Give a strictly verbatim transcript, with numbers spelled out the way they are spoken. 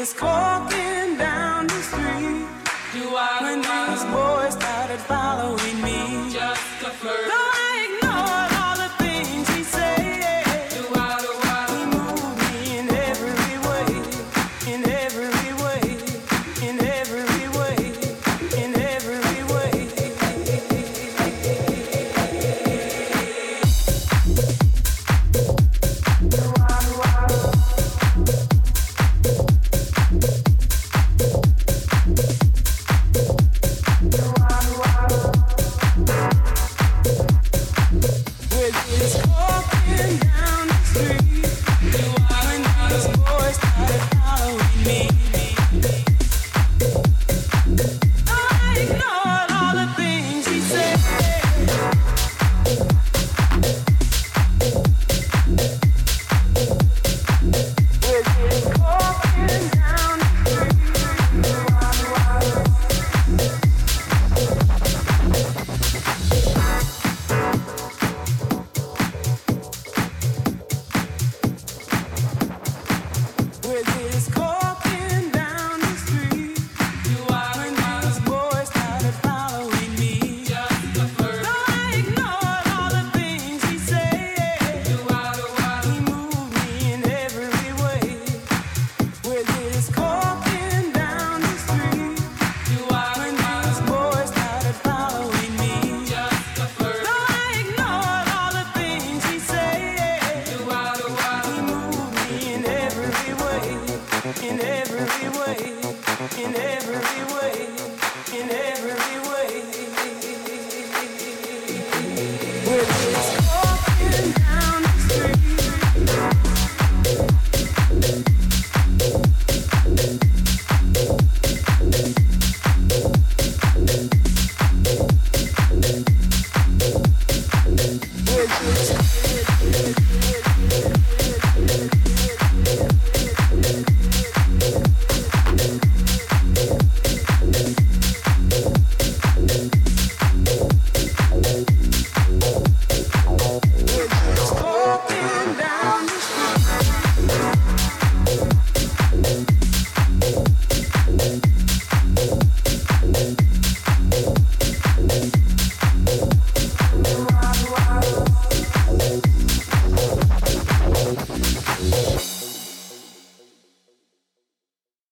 this walking down the street. Do I when these boys started following me? Just a flirt. Though I ignored all the things he said. Do I, do I? He moved me in every way, in every way, in every way, in every way. In every way, in every way, in every way. With this